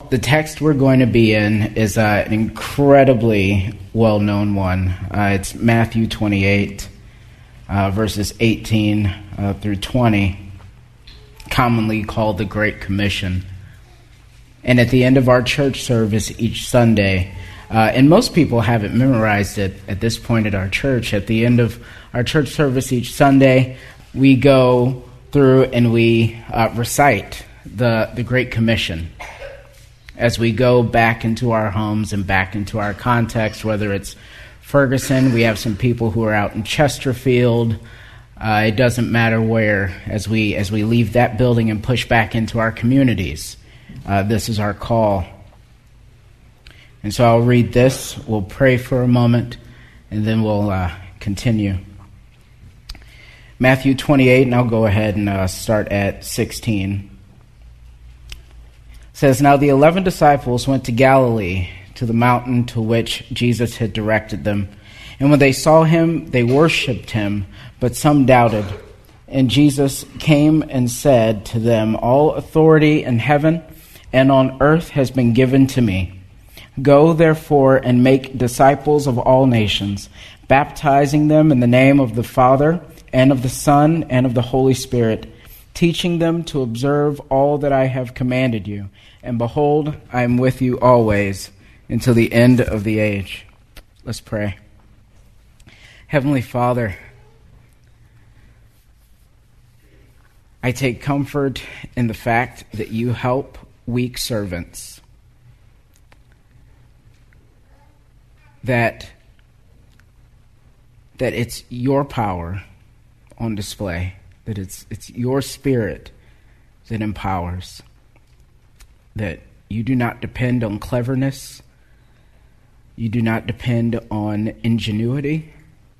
The text we're going to be in is an incredibly well-known one. It's Matthew 28, verses 18 through 20, commonly called the Great Commission. And at the end of our church service each Sunday, and most people haven't memorized it at this point at our church, at the end of our church service each Sunday, we go through and we recite the Great Commission. As we go back into our homes and back into our context, whether it's Ferguson, we have some people who are out in Chesterfield. It doesn't matter where. As we leave that building and push back into our communities, this is our call. And so I'll read this. We'll pray for a moment, and then we'll continue. Matthew 28, and I'll go ahead and start at 16. It says, "Now the 11 disciples went to Galilee, to the mountain to which Jesus had directed them. And when they saw him, they worshipped him, but some doubted. And Jesus came and said to them, 'All authority in heaven and on earth has been given to me. Go, therefore, and make disciples of all nations, baptizing them in the name of the Father and of the Son and of the Holy Spirit, teaching them to observe all that I have commanded you. And behold, I am with you always until the end of the age.'" Let's pray. Heavenly Father, I take comfort in the fact that you help weak servants, that it's your power on display, that it's your Spirit that empowers, that you do not depend on cleverness, you do not depend on ingenuity,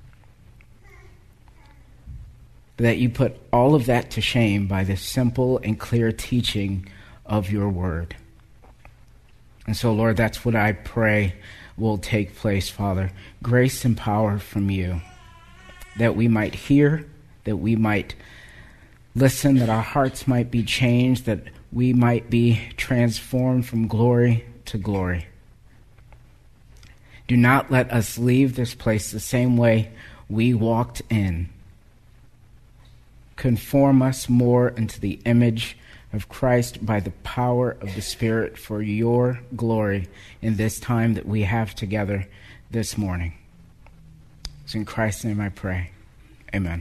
that you put all of that to shame by the simple and clear teaching of your word. And so, Lord, that's what I pray will take place, Father. Grace and power from you, that we might hear, that we might listen, that our hearts might be changed, that we might be transformed from glory to glory. Do not let us leave this place the same way we walked in. Conform us more into the image of Christ by the power of the Spirit for your glory in this time that we have together this morning. It's in Christ's name I pray. Amen.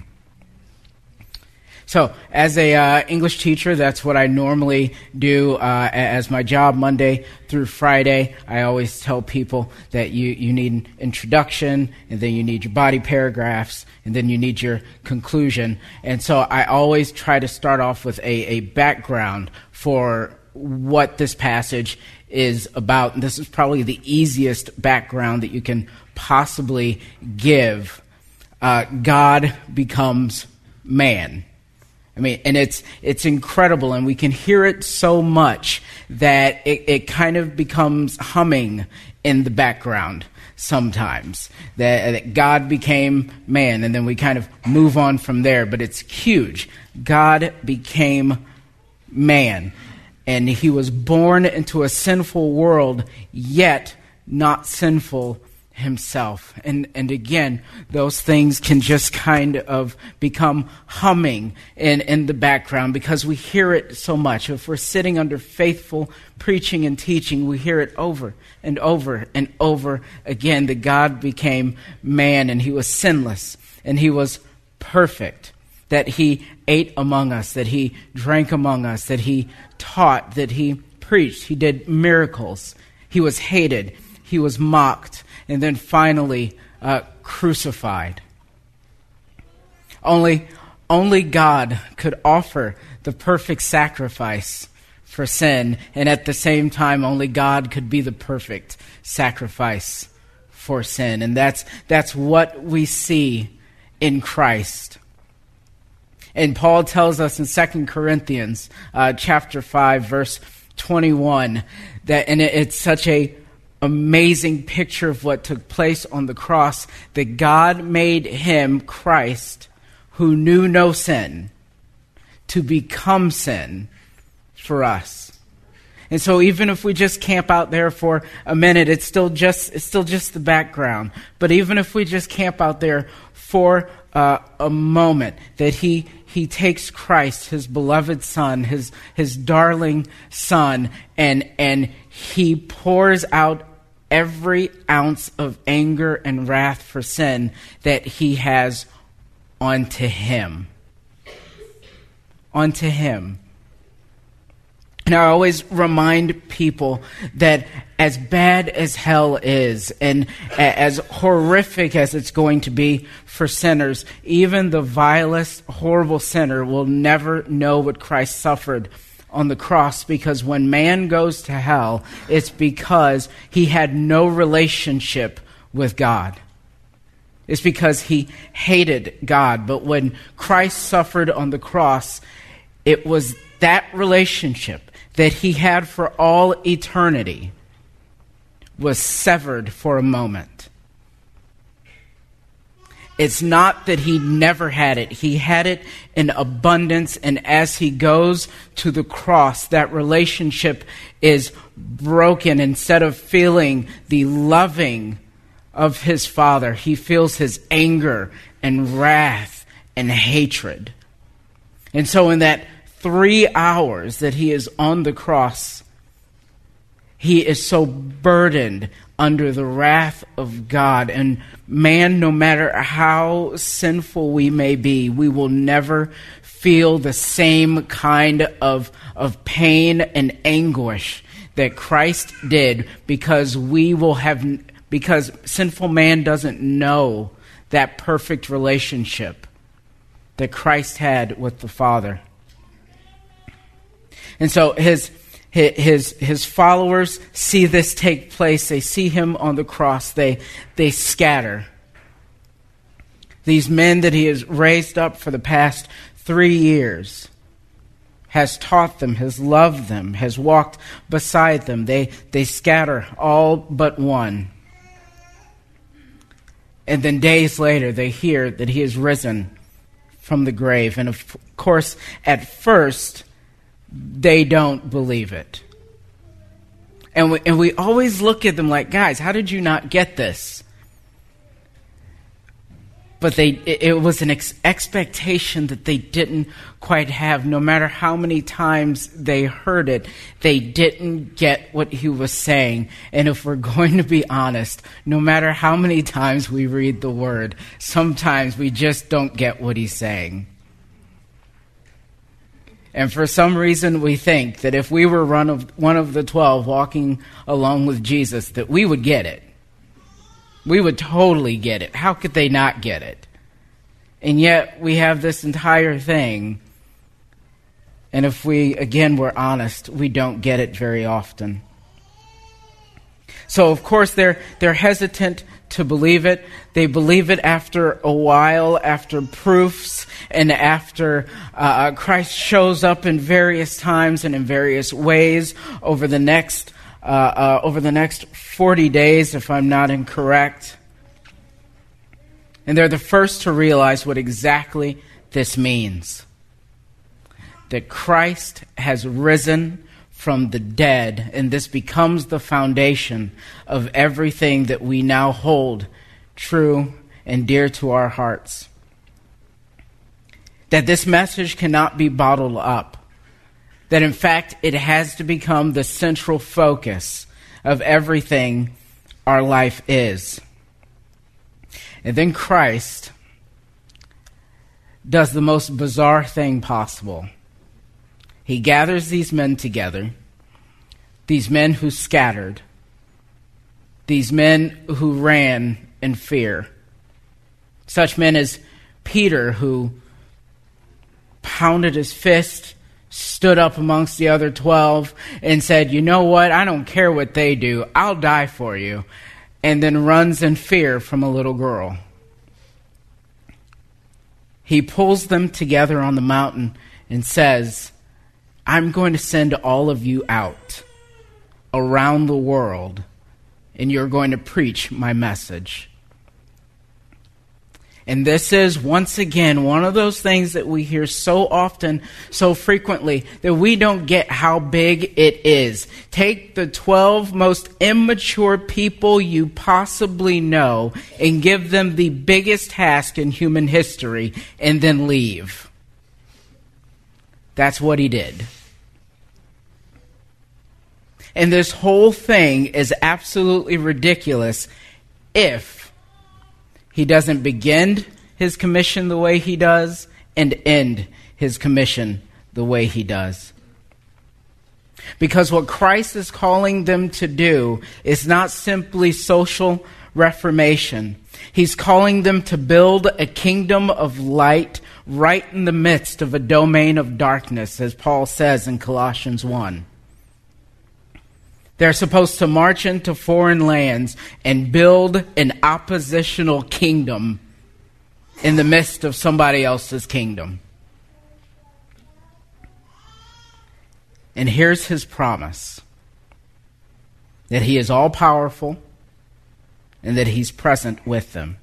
So, as a English teacher, that's what I normally do as my job Monday through Friday. I always tell people that you need an introduction, and then you need your body paragraphs, and then you need your conclusion. And so I always try to start off with a background for what this passage is about. And this is probably the easiest background that you can possibly give. God becomes man. I mean, and it's incredible, and we can hear it so much that it kind of becomes humming in the background sometimes, that God became man, and then we kind of move on from there, but it's huge. God became man, and he was born into a sinful world, yet not sinful himself. And again, those things can just kind of become humming in the background because we hear it so much. If we're sitting under faithful preaching and teaching, we hear it over and over and over again, that God became man, and he was sinless, and he was perfect, that he ate among us, that he drank among us, that he taught, that he preached, he did miracles, he was hated, he was mocked, and then finally crucified. Only God could offer the perfect sacrifice for sin, and at the same time, only God could be the perfect sacrifice for sin. And that's what we see in Christ. And Paul tells us in 2 Corinthians chapter 5, verse 21, that, and it's such a amazing picture of what took place on the cross, that God made him, Christ, who knew no sin, to become sin for us. And so even if we just camp out there for a minute, it's still just the background. But even if we just camp out there for a moment, that he takes Christ, his beloved Son, his darling Son, and he pours out every ounce of anger and wrath for sin that he has onto him. Onto him. And I always remind people that as bad as hell is, and as horrific as it's going to be for sinners, even the vilest, horrible sinner will never know what Christ suffered on the cross, because when man goes to hell, it's because he had no relationship with God. It's because he hated God. But when Christ suffered on the cross, it was that relationship that he had for all eternity was severed for a moment. It's not that he never had it. He had it in abundance, and as he goes to the cross, that relationship is broken. Instead of feeling the loving of his Father, he feels his anger and wrath and hatred. And so in that 3 hours that he is on the cross, he is so burdened under the wrath of God. And man, no matter how sinful we may be, we will never feel the same kind of pain and anguish that Christ did, because because sinful man doesn't know that perfect relationship that Christ had with the Father. And so his followers see this take place. They see him on the cross. They scatter. These men that he has raised up for the past 3 years, has taught them, has loved them, has walked beside them. They scatter, all but one. And then days later, they hear that he is risen from the grave. And of course, at first, they don't believe it. And we always look at them like, guys, how did you not get this? But it was an expectation that they didn't quite have. No matter how many times they heard it, they didn't get what he was saying. And if we're going to be honest, no matter how many times we read the word, sometimes we just don't get what he's saying. And for some reason, we think that if we were one of the 12 walking along with Jesus, that we would get it. We would totally get it. How could they not get it? And yet, we have this entire thing. And if we, again, were honest, we don't get it very often. So, of course, they're hesitant to believe it. They believe it after a while, after proofs, and after Christ shows up in various times and in various ways over the next 40 days, if I'm not incorrect. And they're the first to realize what exactly this means. That Christ has risen from the dead, and this becomes the foundation of everything that we now hold true and dear to our hearts. That this message cannot be bottled up. That in fact, it has to become the central focus of everything our life is. And then Christ does the most bizarre thing possible. He gathers these men together, these men who scattered, these men who ran in fear. Such men as Peter, who pounded his fist, stood up amongst the other 12 and said, "You know what? I don't care what they do. I'll die for you." And then runs in fear from a little girl. He pulls them together on the mountain and says, "I'm going to send all of you out around the world, and you're going to preach my message." And this is, once again, one of those things that we hear so often, so frequently, that we don't get how big it is. Take the 12 most immature people you possibly know and give them the biggest task in human history, and then leave. That's what he did. And this whole thing is absolutely ridiculous if he doesn't begin his commission the way he does and end his commission the way he does. Because what Christ is calling them to do is not simply social reformation. He's calling them to build a kingdom of light right in the midst of a domain of darkness, as Paul says in Colossians 1. They're supposed to march into foreign lands and build an oppositional kingdom in the midst of somebody else's kingdom. And here's his promise, that he is all-powerful and that he's present with them.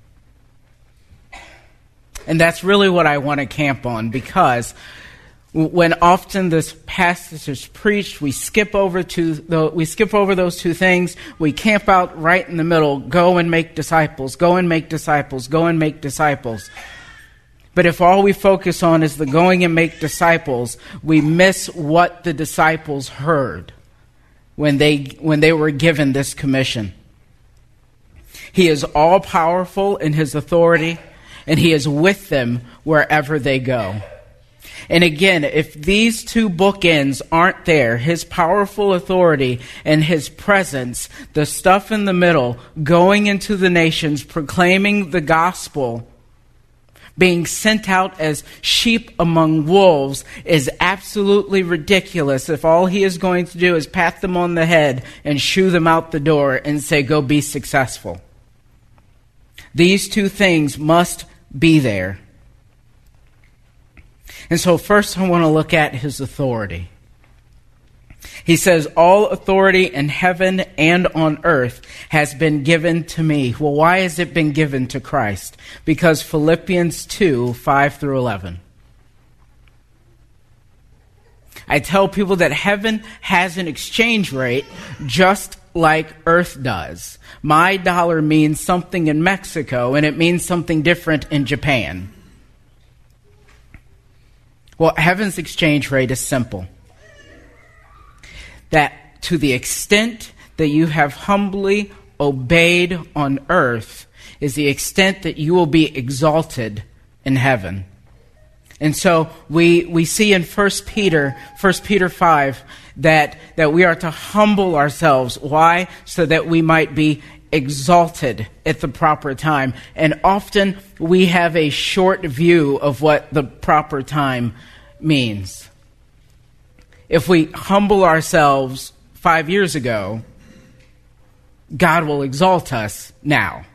And that's really what I want to camp on, because when often this passage is preached, we skip over those two things. We camp out right in the middle. Go and make disciples. Go and make disciples. Go and make disciples. But if all we focus on is the going and make disciples, we miss what the disciples heard when they were given this commission. He is all powerful in his authority, and he is with them wherever they go. And again, if these two bookends aren't there, his powerful authority and his presence, the stuff in the middle, going into the nations, proclaiming the gospel, being sent out as sheep among wolves, is absolutely ridiculous if all he is going to do is pat them on the head and shoo them out the door and say, go be successful. These two things must be there. And so first I want to look at his authority. He says, all authority in heaven and on earth has been given to me. Well, why has it been given to Christ? Because Philippians 2, 5 through 11. I tell people that heaven has an exchange rate just like earth does. My dollar means something in Mexico, and it means something different in Japan. Well, heaven's exchange rate is simple. That to the extent that you have humbly obeyed on earth is the extent that you will be exalted in heaven. And so we see in 1 Peter 5, that we are to humble ourselves. Why? So that we might be exalted at the proper time. And often we have a short view of what the proper time means. If we humble ourselves 5 years ago, God will exalt us now.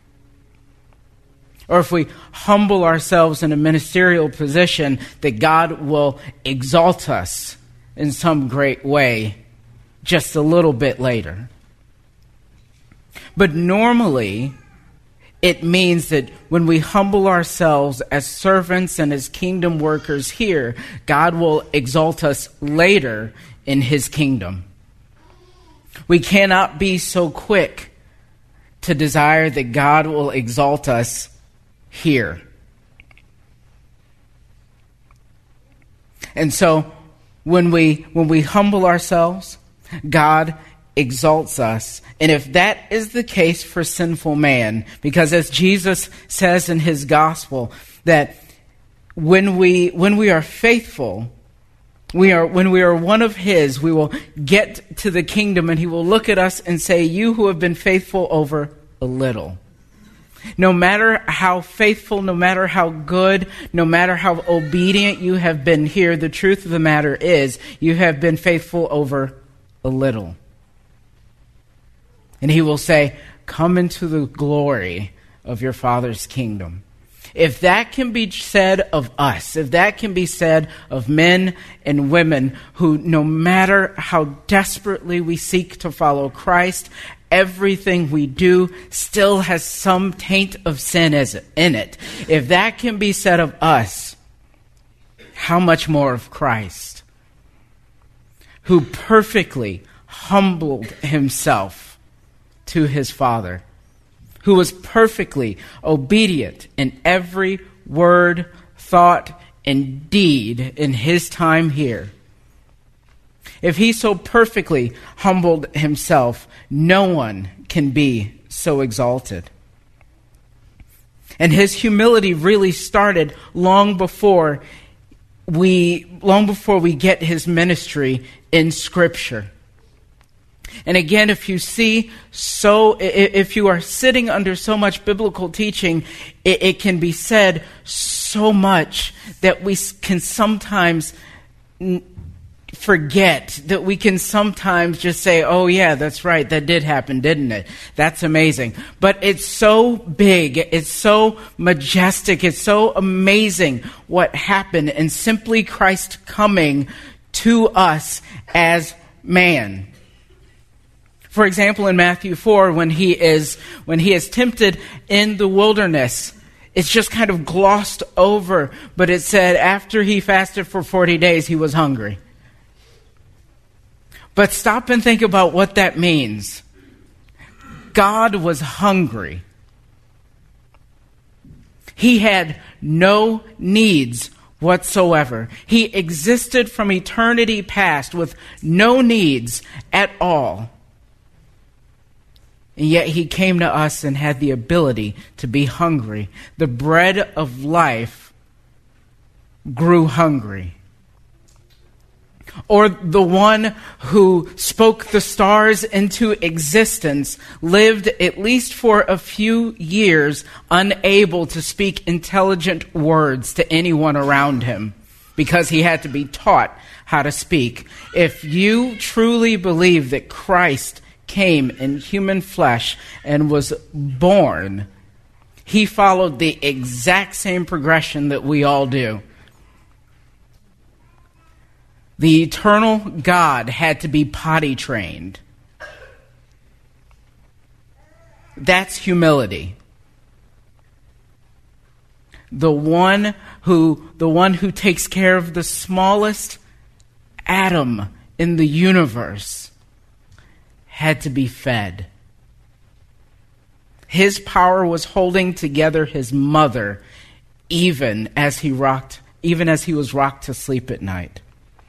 Or if we humble ourselves in a ministerial position, that God will exalt us in some great way just a little bit later. But normally, it means that when we humble ourselves as servants and as kingdom workers here, God will exalt us later in his kingdom. We cannot be so quick to desire that God will exalt us here. And so when we humble ourselves, God exalts us. And if that is the case for sinful man, because as Jesus says in his gospel, that when we are faithful, when we are one of his, we will get to the kingdom, and he will look at us and say, you who have been faithful over a little. No matter how faithful, no matter how good, no matter how obedient you have been here, the truth of the matter is you have been faithful over a little. And he will say, come into the glory of your Father's kingdom. If that can be said of us, if that can be said of men and women who, no matter how desperately we seek to follow Christ, everything we do still has some taint of sin in it. If that can be said of us, how much more of Christ, who perfectly humbled himself to his Father, who was perfectly obedient in every word, thought, and deed in his time here. If he so perfectly humbled himself, no one can be so exalted. And his humility really started long before we get his ministry in Scripture. And again, if you are sitting under so much biblical teaching, it can be said so much that we can sometimes forget, that we can sometimes just say, oh yeah, that's right, that did happen, didn't it? That's amazing. But it's so big, it's so majestic, it's so amazing what happened in simply Christ coming to us as man. For example, in Matthew 4, when he is tempted in the wilderness, it's just kind of glossed over, but it said after he fasted for 40 days, he was hungry. But stop and think about what that means. God was hungry. He had no needs whatsoever. He existed from eternity past with no needs at all. And yet he came to us and had the ability to be hungry. The bread of life grew hungry. Or the one who spoke the stars into existence lived at least for a few years unable to speak intelligent words to anyone around him because he had to be taught how to speak. If you truly believe that Christ came in human flesh and was born, he followed the exact same progression that we all do. The eternal God had to be potty trained. That's humility. The one who takes care of the smallest atom in the universe had to be fed. His power was holding together his mother even as he was rocked to sleep at night.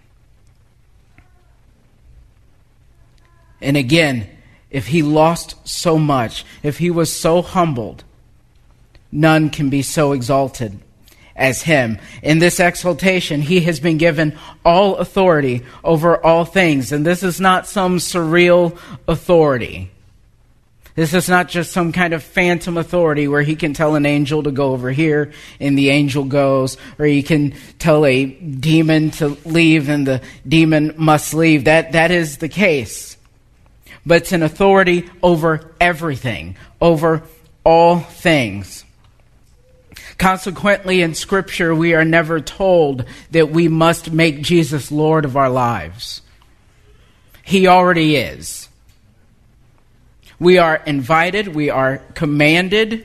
And again, if he lost so much, if he was so humbled, none can be so exalted as him. In this exaltation, he has been given all authority over all things. And this is not some surreal authority. This is not just some kind of phantom authority where he can tell an angel to go over here and the angel goes, or he can tell a demon to leave and the demon must leave. That is the case. But it's an authority over everything, over all things. Consequently, in Scripture, we are never told that we must make Jesus Lord of our lives. He already is. We are invited, we are commanded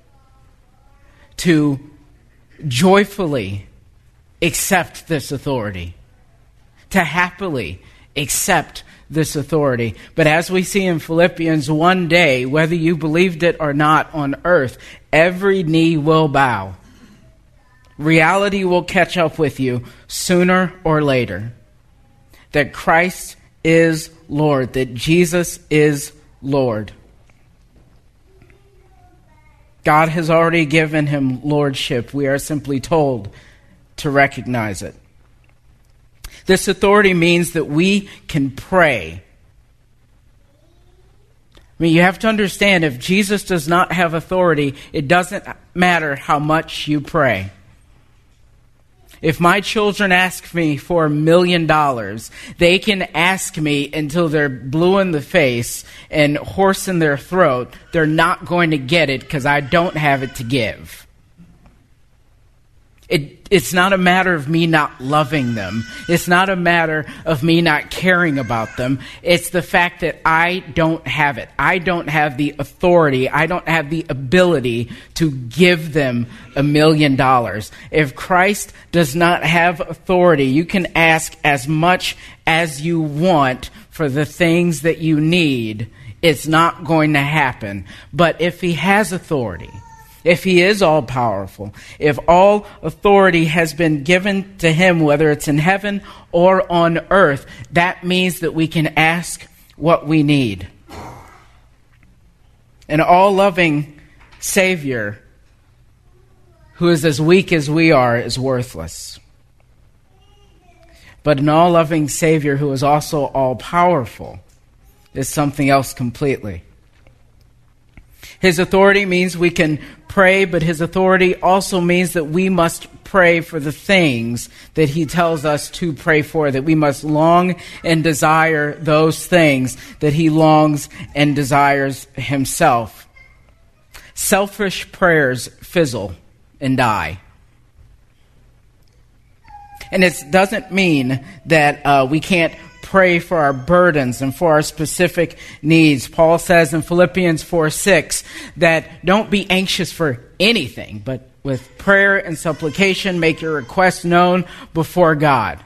to joyfully accept this authority, to happily accept this authority. But as we see in Philippians, one day, whether you believed it or not on earth, every knee will bow. Reality will catch up with you sooner or later. That Christ is Lord, that Jesus is Lord. God has already given him lordship. We are simply told to recognize it. This authority means that we can pray. I mean, you have to understand, if Jesus does not have authority, it doesn't matter how much you pray. If my children ask me for $1 million, they can ask me until they're blue in the face and hoarse in their throat. They're not going to get it because I don't have it to give. It's not a matter of me not loving them. It's not a matter of me not caring about them. It's the fact that I don't have it. I don't have the authority. I don't have the ability to give them $1 million. If Christ does not have authority, you can ask as much as you want for the things that you need. It's not going to happen. But if he has authority, if he is all-powerful, if all authority has been given to him, whether it's in heaven or on earth, that means that we can ask what we need. An all-loving Savior who is as weak as we are is worthless. But an all-loving Savior who is also all-powerful is something else completely. His authority means we can pray, but his authority also means that we must pray for the things that he tells us to pray for, that we must long and desire those things that he longs and desires himself. Selfish prayers fizzle and die. And it doesn't mean that we can't pray for our burdens and for our specific needs. Paul says in Philippians 4:6 that don't be anxious for anything, but with prayer and supplication make your requests known before God.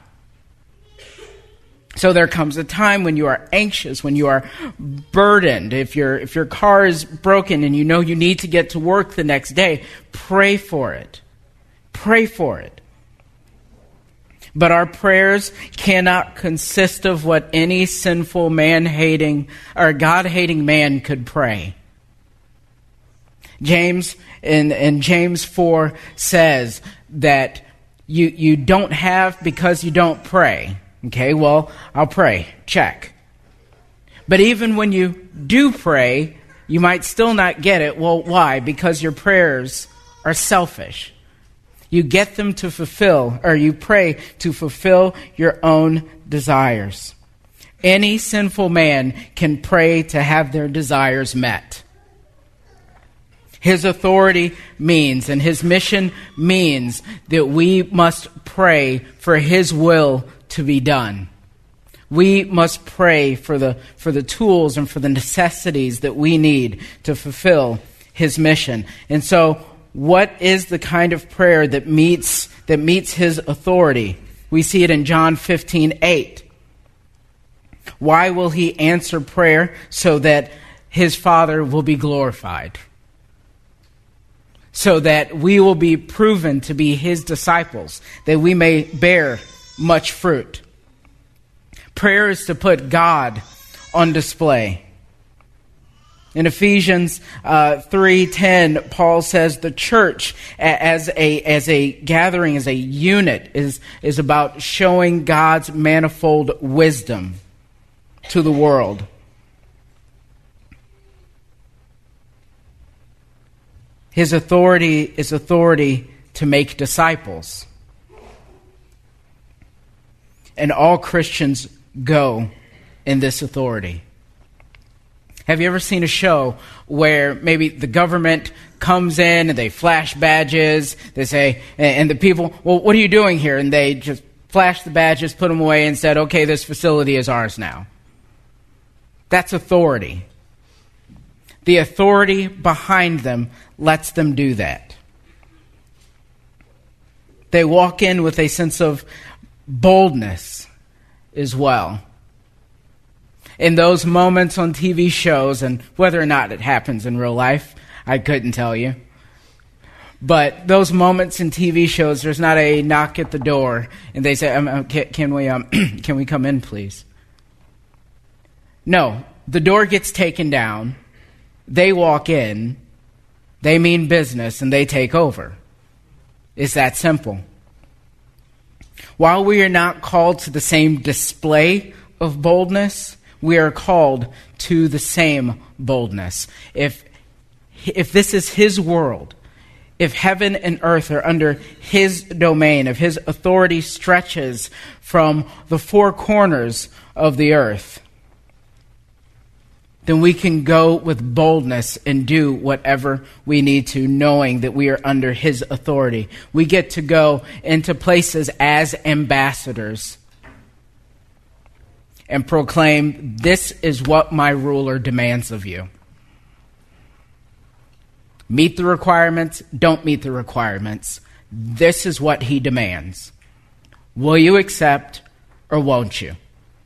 So there comes a time when you are anxious, when you are burdened. If your car is broken and you know you need to get to work the next day, pray for it. Pray for it. But our prayers cannot consist of what any sinful man-hating or God-hating man could pray. James in James 4 says that you don't have because you don't pray. Okay, well, I'll pray. Check. But even when you do pray, you might still not get it. Well, why? Because your prayers are selfish. You get them to fulfill, or you pray to fulfill your own desires. Any sinful man can pray to have their desires met. His authority means, and his mission means, that we must pray for his will to be done. We must pray for the tools and for the necessities that we need to fulfill his mission. And so, what is the kind of prayer that meets his authority? We see it in John 15:8. Why will he answer prayer? So that his Father will be glorified. So that we will be proven to be his disciples, that we may bear much fruit. Prayer is to put God on display. In Ephesians 3:10, Paul says the church as a gathering, as a unit, is about showing God's manifold wisdom to the world. His authority is authority to make disciples. And all Christians go in this authority. Have you ever seen a show where maybe the government comes in and they flash badges, they say, and the people, well, what are you doing here? And they just flash the badges, put them away, and said, okay, this facility is ours now. That's authority. The authority behind them lets them do that. They walk in with a sense of boldness as well. In those moments on TV shows, and whether or not it happens in real life, I couldn't tell you. But those moments in TV shows, there's not a knock at the door, and they say, "Can we come in, please?" No, the door gets taken down. They walk in. They mean business, and they take over. It's that simple. While we are not called to the same display of boldness, we are called to the same boldness. If this is his world, if heaven and earth are under his domain, if his authority stretches from the four corners of the earth, then we can go with boldness and do whatever we need to, knowing that we are under his authority. We get to go into places as ambassadors and proclaim, this is what my ruler demands of you. Meet the requirements, don't meet the requirements. This is what he demands. Will you accept or won't you?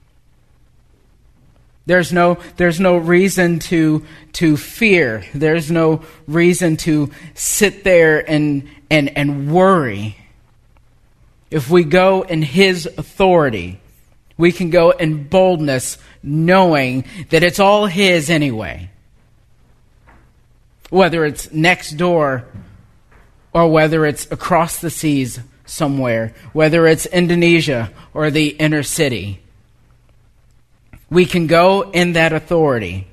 There's no reason to fear. There's no reason to sit there and worry. If we go in his authority, we can go in boldness, knowing that it's all his anyway. Whether it's next door or whether it's across the seas somewhere, whether it's Indonesia or the inner city. We can go in that authority.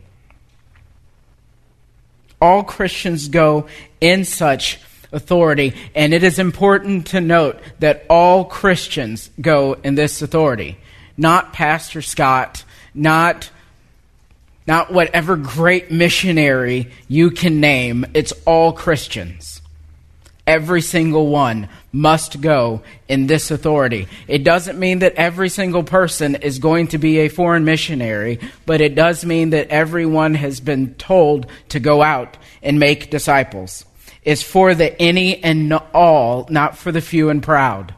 All Christians go in such authority, and it is important to note that all Christians go in this authority. Not Pastor Scott, not whatever great missionary you can name. It's all Christians. Every single one must go in this authority. It doesn't mean that every single person is going to be a foreign missionary, but it does mean that everyone has been told to go out and make disciples. It's for the any and all, not for the few and proud.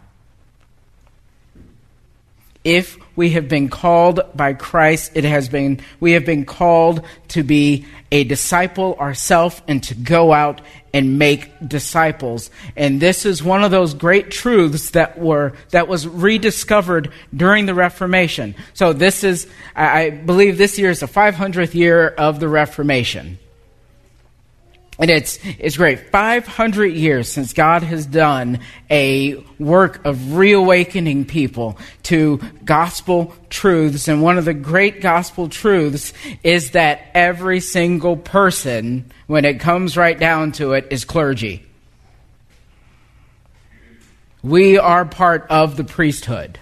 If we have been called by Christ, we have been called to be a disciple ourselves and to go out and make disciples. And this is one of those great truths that was rediscovered during the Reformation. So this is, I believe this year is the 500th year of the Reformation. And it's great. 500 years since God has done a work of reawakening people to gospel truths. And one of the great gospel truths is that every single person, when it comes right down to it, is clergy. We are part of the priesthood.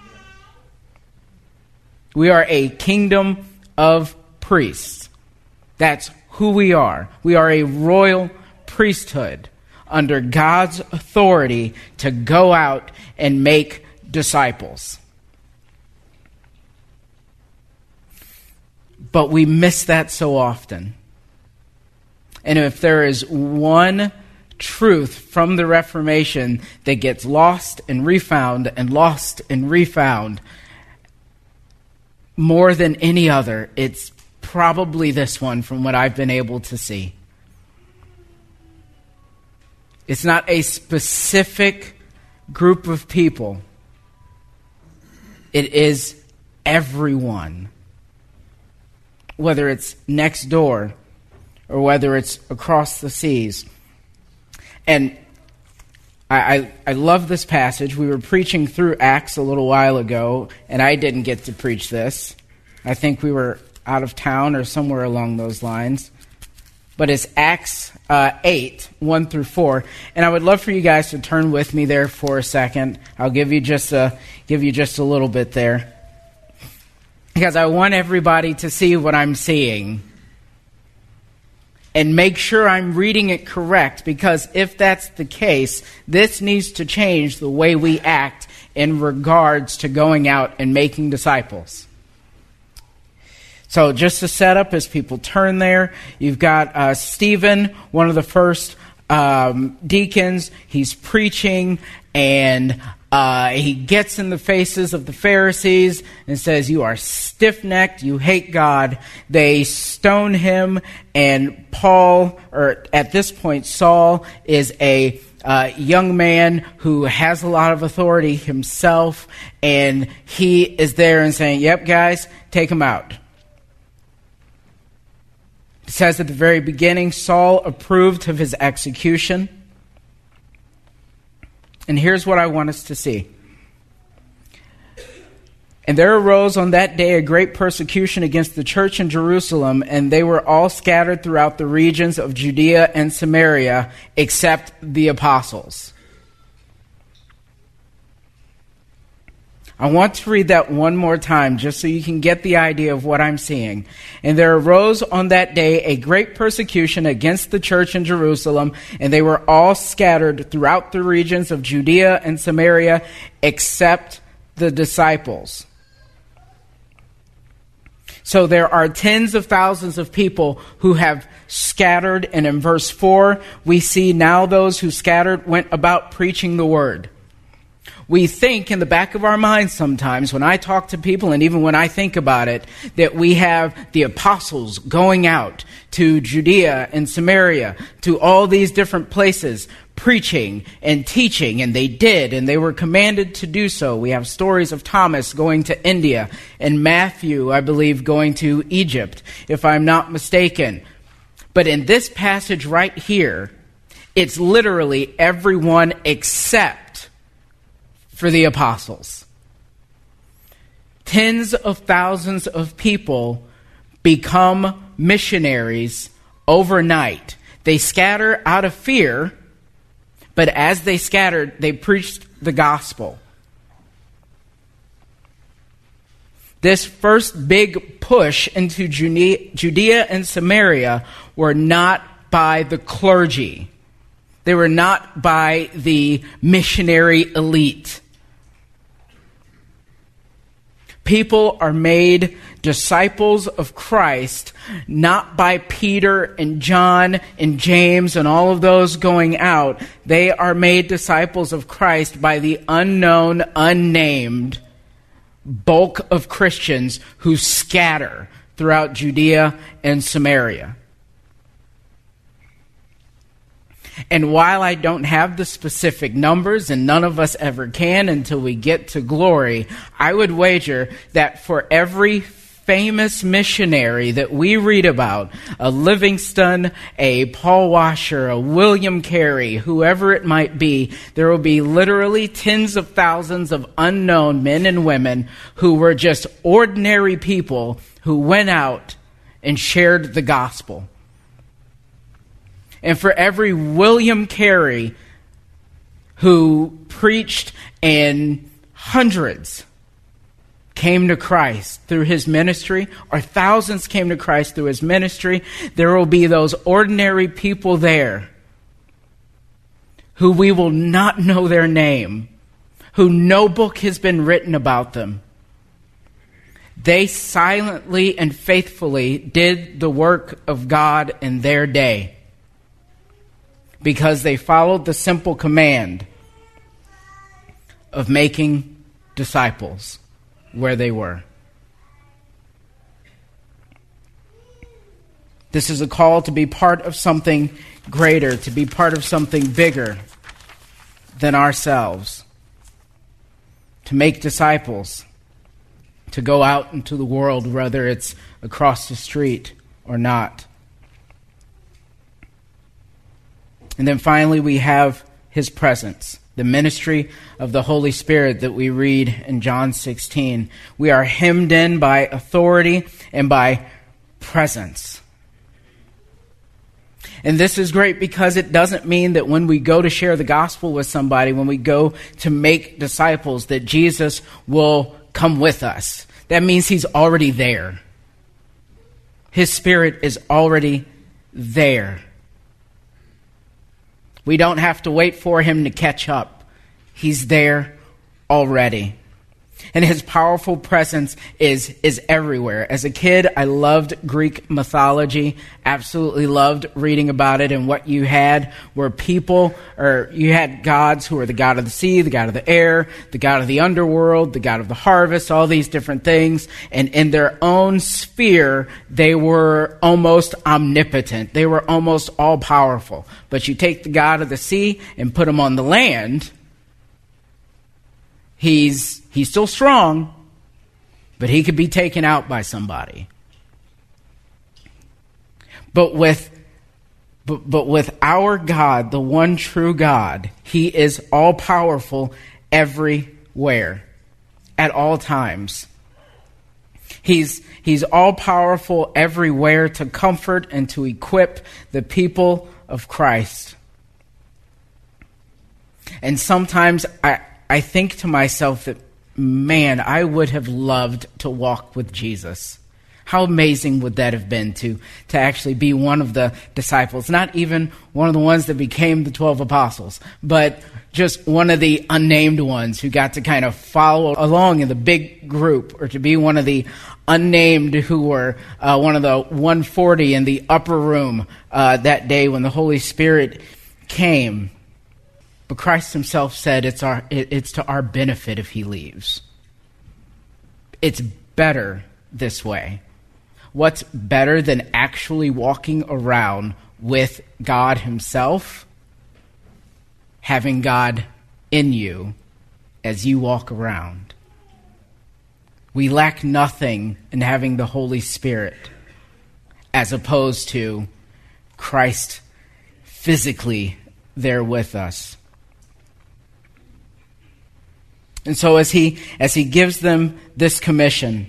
We are a kingdom of priests. That's who we are. We are a royal priesthood under God's authority to go out and make disciples. But we miss that so often. And if there is one truth from the Reformation that gets lost and refound and lost and refound more than any other, it's probably this one from what I've been able to see. It's not a specific group of people. It is everyone. Whether it's next door or whether it's across the seas. And I love this passage. We were preaching through Acts a little while ago, and I didn't get to preach this. I think we were out of town or somewhere along those lines. But it's Acts 8, 1 through 4. And I would love for you guys to turn with me there for a second. I'll give you just a little bit there. Because I want everybody to see what I'm seeing. And make sure I'm reading it correct. Because if that's the case, this needs to change the way we act in regards to going out and making disciples. So just to set up as people turn there, you've got Stephen, one of the first deacons. He's preaching, and he gets in the faces of the Pharisees and says, "You are stiff-necked, you hate God." They stone him, and Paul, or at this point Saul, is a young man who has a lot of authority himself, and he is there and saying, "Yep, guys, take him out." It says at the very beginning, Saul approved of his execution. And here's what I want us to see. "And there arose on that day a great persecution against the church in Jerusalem, and they were all scattered throughout the regions of Judea and Samaria, except the apostles." I want to read that one more time just so you can get the idea of what I'm seeing. And there arose on that day a great persecution against the church in Jerusalem, and they were all scattered throughout the regions of Judea and Samaria, except the disciples. So there are tens of thousands of people who have scattered, and in verse 4, we see now those who scattered went about preaching the word. We think in the back of our minds sometimes, when I talk to people and even when I think about it, that we have the apostles going out to Judea and Samaria, to all these different places, preaching and teaching, and they did, and they were commanded to do so. We have stories of Thomas going to India, and Matthew, I believe, going to Egypt, if I'm not mistaken. But in this passage right here, it's literally everyone except for the apostles. Tens of thousands of people become missionaries overnight. They scatter out of fear, but as they scattered, they preached the gospel. This first big push into Judea and Samaria were not by the clergy. They were not by the missionary elite. People are made disciples of Christ not by Peter and John and James and all of those going out. They are made disciples of Christ by the unknown, unnamed bulk of Christians who scatter throughout Judea and Samaria. And while I don't have the specific numbers, and none of us ever can until we get to glory, I would wager that for every famous missionary that we read about, a Livingstone, a Paul Washer, a William Carey, whoever it might be, there will be literally tens of thousands of unknown men and women who were just ordinary people who went out and shared the gospel. And for every William Carey who preached and hundreds came to Christ through his ministry, or thousands came to Christ through his ministry, there will be those ordinary people there who we will not know their name, who no book has been written about them. They silently and faithfully did the work of God in their day, because they followed the simple command of making disciples where they were. This is a call to be part of something greater, to be part of something bigger than ourselves, to make disciples, to go out into the world, whether it's across the street or not. And then finally, we have his presence, the ministry of the Holy Spirit that we read in John 16. We are hemmed in by authority and by presence. And this is great because it doesn't mean that when we go to share the gospel with somebody, when we go to make disciples, that Jesus will come with us. That means he's already there. His Spirit is already there. We don't have to wait for him to catch up. He's there already. And his powerful presence is everywhere. As a kid, I loved Greek mythology, absolutely loved reading about it. And what you had were people, or you had gods who were the god of the sea, the god of the air, the god of the underworld, the god of the harvest, all these different things. And in their own sphere, they were almost omnipotent. They were almost all-powerful. But you take the god of the sea and put him on the land, He's still strong, but he could be taken out by somebody. But with our God, the one true God, he is all-powerful everywhere, at all times. He's all-powerful everywhere to comfort and to equip the people of Christ. And sometimes I think to myself that man, I would have loved to walk with Jesus. How amazing would that have been to actually be one of the disciples? Not even one of the ones that became the 12 apostles, but just one of the unnamed ones who got to kind of follow along in the big group, or to be one of the unnamed who were one of the 140 in the upper room that day when the Holy Spirit came. But Christ himself said it's to our benefit if he leaves. It's better this way. What's better than actually walking around with God himself? Having God in you as you walk around. We lack nothing in having the Holy Spirit, as opposed to Christ physically there with us. And so as he gives them this commission,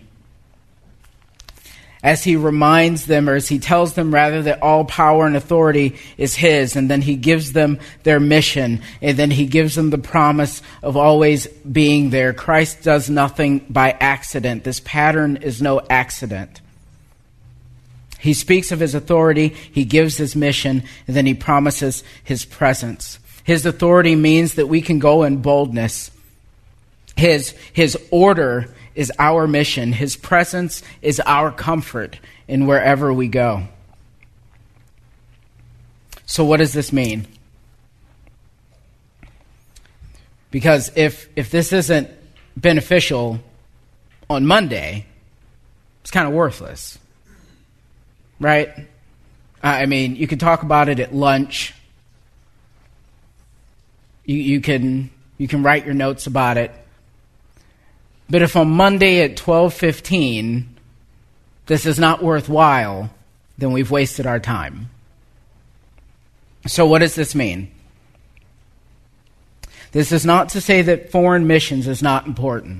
as he reminds them, or as he tells them rather, that all power and authority is his, and then he gives them their mission, and then he gives them the promise of always being there. Christ does nothing by accident. This pattern is no accident. He speaks of his authority, he gives his mission, and then he promises his presence. His authority means that we can go in boldness. His order is our mission. His presence is our comfort in wherever we go. So what does this mean? Because if this isn't beneficial on Monday, it's kind of worthless. Right? I mean, you can talk about it at lunch. You can write your notes about it. But if on Monday at 12:15 this is not worthwhile, then we've wasted our time. So what does this mean? This is not to say that foreign missions is not important.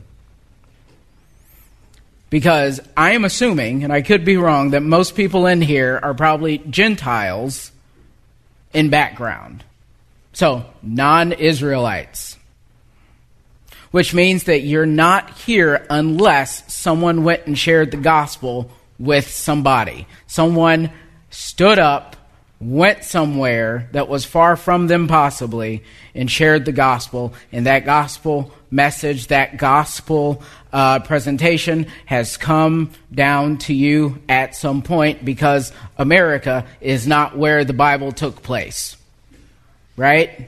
Because I am assuming, and I could be wrong, that most people in here are probably Gentiles in background. So, non-Israelites. Which means that you're not here unless someone went and shared the gospel with somebody. Someone stood up, went somewhere that was far from them possibly, and shared the gospel. And that gospel message, that gospel presentation has come down to you at some point, because America is not where the Bible took place. Right?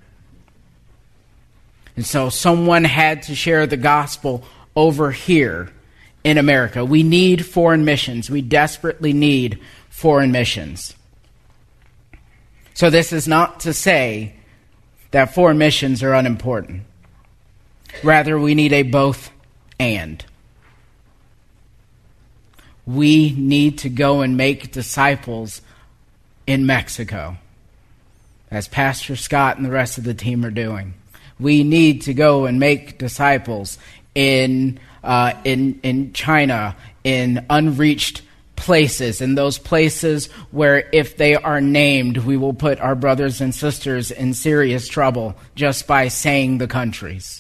And so someone had to share the gospel over here in America. We need foreign missions. We desperately need foreign missions. So this is not to say that foreign missions are unimportant. Rather, we need a both and. We need to go and make disciples in Mexico, as Pastor Scott and the rest of the team are doing. We need to go and make disciples in China, in unreached places, in those places where if they are named, we will put our brothers and sisters in serious trouble just by saying the countries.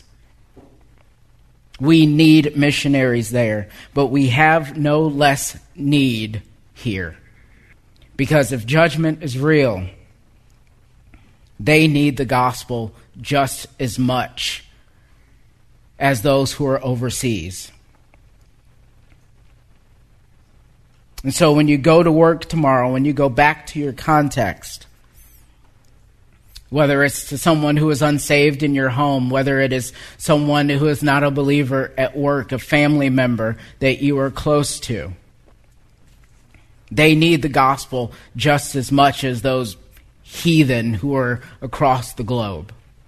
We need missionaries there, but we have no less need here. Because if judgment is real, they need the gospel just as much as those who are overseas. And so when you go to work tomorrow, when you go back to your context, whether it's to someone who is unsaved in your home, whether it is someone who is not a believer at work, a family member that you are close to, they need the gospel just as much as those heathen who are across the globe.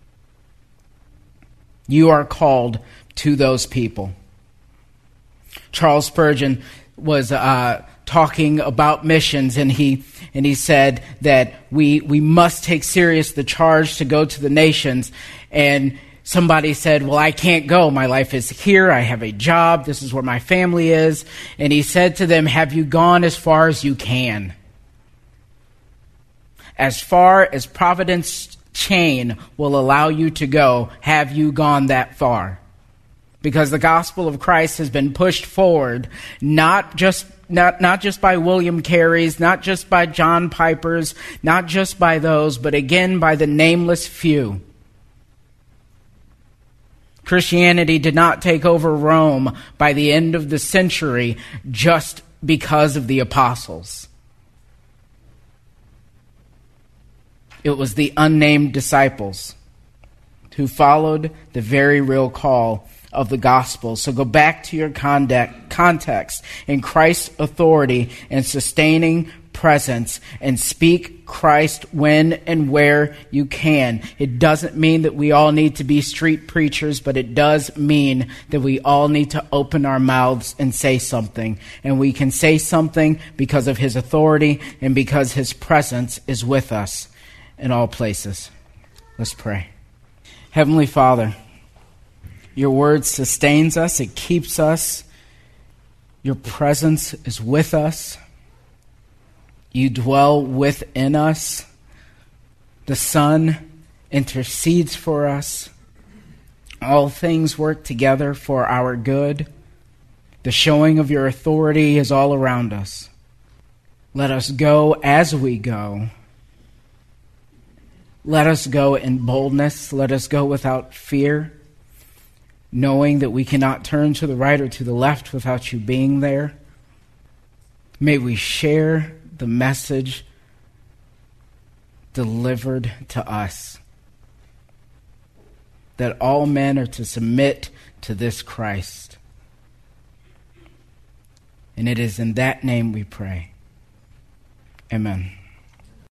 You are called to those people. Charles Spurgeon was talking about missions, and he said that we must take serious the charge to go to the nations. And somebody said, well, I can't go. My life is here. I have a job. This is where my family is. And he said to them, have you gone as far as you can? As far as Providence chain will allow you to go, have you gone that far? because the gospel of Christ has been pushed forward, not just by William Carey's, not just by John Piper's, not just by those, but again by the nameless few. Christianity did not take over Rome by the end of the century just because of the apostles. It was the unnamed disciples who followed the very real call of the gospel. So go back to your context in Christ's authority and sustaining presence and speak Christ when and where you can. It doesn't mean that we all need to be street preachers, but it does mean that we all need to open our mouths and say something. And we can say something because of his authority and because his presence is with us in all places. Let's pray. Heavenly Father, your word sustains us, it keeps us. Your presence is with us. You dwell within us. The Son intercedes for us. All things work together for our good. The showing of your authority is all around us. Let us go as we go. Let us go in boldness. Let us go without fear, knowing that we cannot turn to the right or to the left without you being there. May we share the message delivered to us, that all men are to submit to this Christ. And it is in that name we pray. Amen.